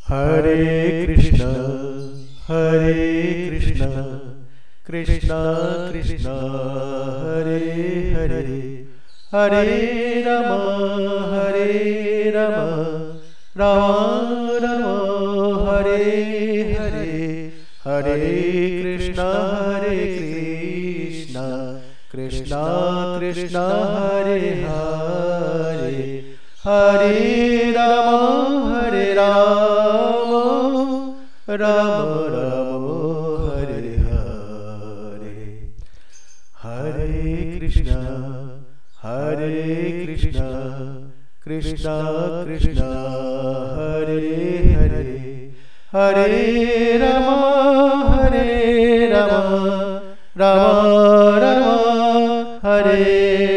Hare Krishna Hare Krishna Krishna Krishna Hare Hare Hare Ram Ram Ram Hare Hare Hare Krishna Krishna Krishna Hare Hare Hare Ram Ram Ram Hare Hare Hare Krishna Krishna Krishna Hare Hare Hare Ram Ram Ram Hare